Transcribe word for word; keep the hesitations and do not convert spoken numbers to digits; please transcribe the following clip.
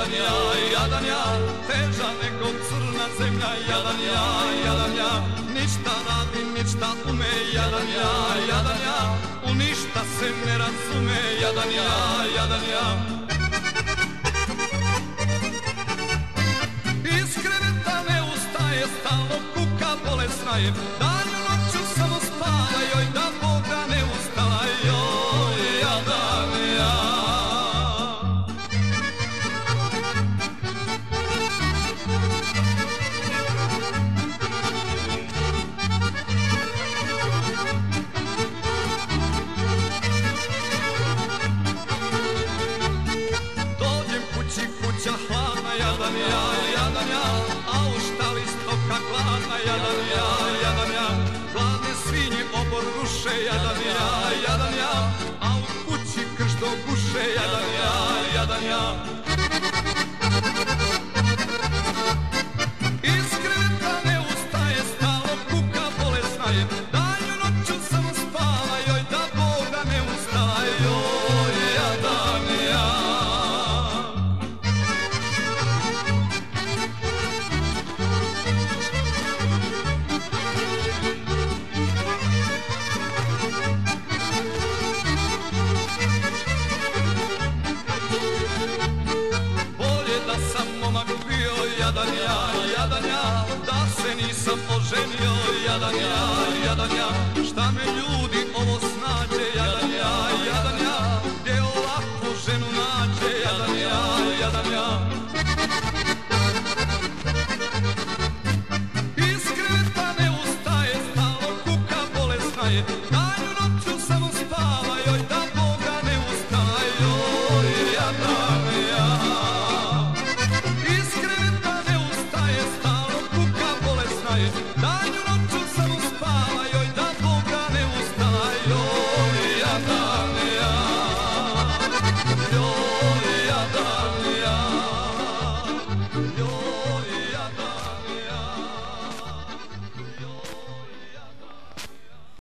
jadan ja, jadan ja, teža nego crna zemlja, jadan ja, jadan ja, ništa radi, ništa ume, jadan ja, jadan ja, u ništa se ne razume, jadan ja, jadan ja. Iz kreveta ne ustaje, stalno kuka, bolesna je, danju noću samo spava, joj da Boga ne ustala, joj, jadan ja. Jadan ja, jadan ja, a u štali stoka gladna, jadan ja, jadan ja, gladne svinje obor ruše, jadan ja, jadan ja, a u kući kršto guše, jadan ja, jadan ja. Iz kreveta ne ustaje, stalno kuka, bolesna je, danju noću samo spava, joj da Boga ne ustala, joj, jadan ja. Jadan ja, jadan ja, da se nisam oženio, jadan ja, jadan ja, šta me ljudi ovo snađe, jadan ja, jadan ja, gdje ovakvu ženu nađe, jadan ja, jadan ja. Iz kreveta ne ustaje, stalno kuka, bolesna je,